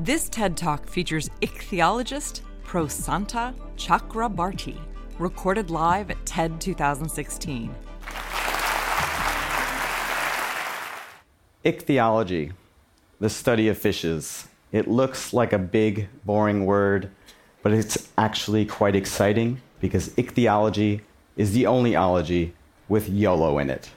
This TED Talk features ichthyologist Prasanta Chakrabarti, recorded live at TED 2016. Ichthyology, the study of fishes. It looks like a big, boring word, but it's actually quite exciting because ichthyology is the only ology with YOLO in it.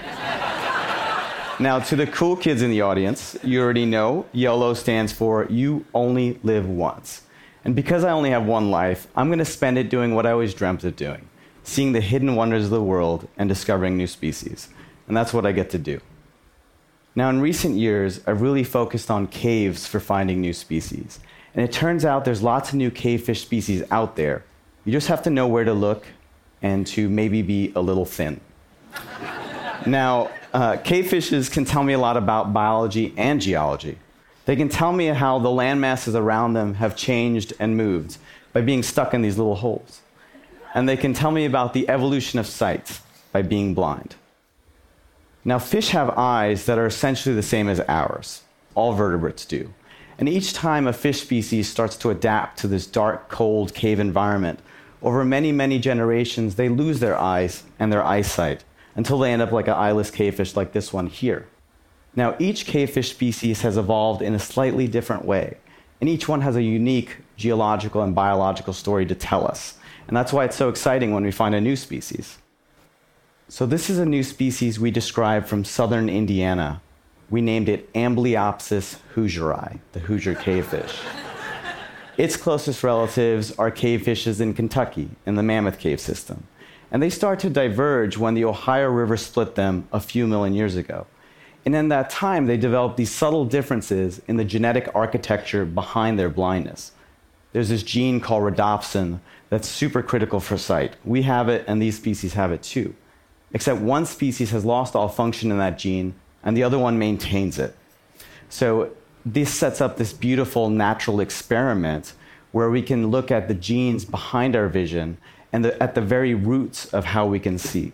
Now, to the cool kids in the audience, you already know YOLO stands for You Only Live Once. And because I only have one life, I'm going to spend it doing what I always dreamt of doing, seeing the hidden wonders of the world and discovering new species. And that's what I get to do. Now, in recent years, I've really focused on caves for finding new species. And it turns out there's lots of new cavefish species out there. You just have to know where to look and to maybe be a little thin. Now, cavefishes can tell me a lot about biology and geology. They can tell me how the land masses around them have changed and moved by being stuck in these little holes. And they can tell me about the evolution of sight by being blind. Now, fish have eyes that are essentially the same as ours. All vertebrates do. And each time a fish species starts to adapt to this dark, cold cave environment, over many, many generations, they lose their eyes and their eyesight until they end up like an eyeless cavefish like this one here. Now, each cavefish species has evolved in a slightly different way, and each one has a unique geological and biological story to tell us. And that's why it's so exciting when we find a new species. So this is a new species we described from southern Indiana. We named it Amblyopsis hoosieri, the Hoosier cavefish. Its closest relatives are cavefishes in Kentucky, in the Mammoth Cave system. And they start to diverge when the Ohio River split them a few million years ago. And in that time, they developed these subtle differences in the genetic architecture behind their blindness. There's this gene called rhodopsin that's super critical for sight. We have it, and these species have it too. Except one species has lost all function in that gene, and the other one maintains it. So this sets up this beautiful natural experiment where we can look at the genes behind our vision and at the very roots of how we can see.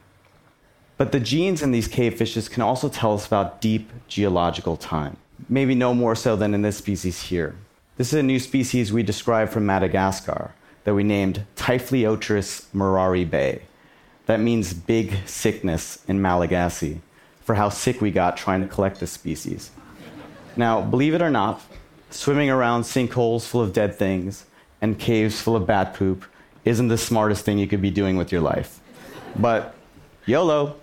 But the genes in these cavefishes can also tell us about deep geological time, maybe no more so than in this species here. This is a new species we described from Madagascar that we named Typhliotris murari Bay. That means big sickness in Malagasy, for how sick we got trying to collect this species. Now, believe it or not, swimming around sinkholes full of dead things and caves full of bat poop isn't the smartest thing you could be doing with your life. But YOLO.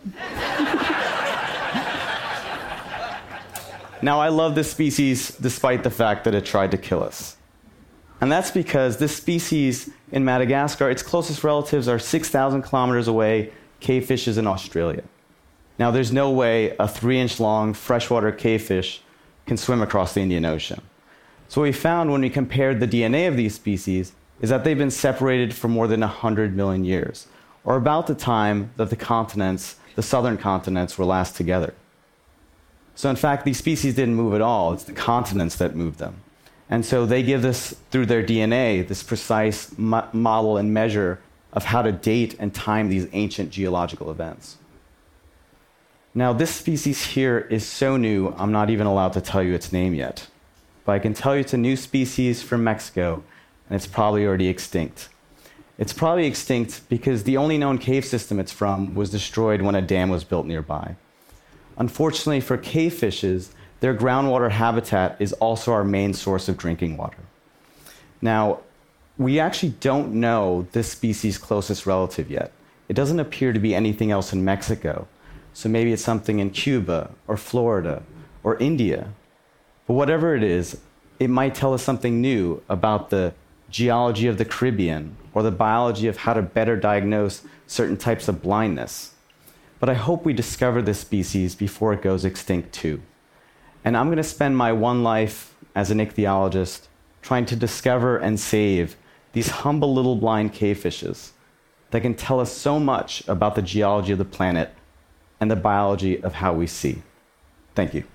Now, I love this species despite the fact that it tried to kill us. And that's because this species in Madagascar, its closest relatives are 6,000 kilometers away, cavefishes in Australia. Now, there's no way a 3-inch long freshwater cavefish can swim across the Indian Ocean. So what we found when we compared the DNA of these species is that they've been separated for more than 100 million years, or about the time that the southern continents were last together. So in fact, these species didn't move at all. It's the continents that moved them. And so they give us, through their DNA, this precise model and measure of how to date and time these ancient geological events. Now, this species here is so new, I'm not even allowed to tell you its name yet. But I can tell you it's a new species from Mexico, and it's probably already extinct. It's probably extinct because the only known cave system it's from was destroyed when a dam was built nearby. Unfortunately for cavefishes, their groundwater habitat is also our main source of drinking water. Now, we actually don't know this species' closest relative yet. It doesn't appear to be anything else in Mexico. So maybe it's something in Cuba or Florida or India. But whatever it is, it might tell us something new about the geology of the Caribbean or the biology of how to better diagnose certain types of blindness. But I hope we discover this species before it goes extinct too. And I'm going to spend my one life as an ichthyologist trying to discover and save these humble little blind cavefishes that can tell us so much about the geology of the planet and the biology of how we see. Thank you.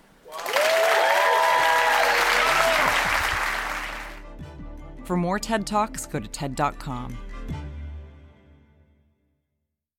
For more TED Talks, go to TED.com.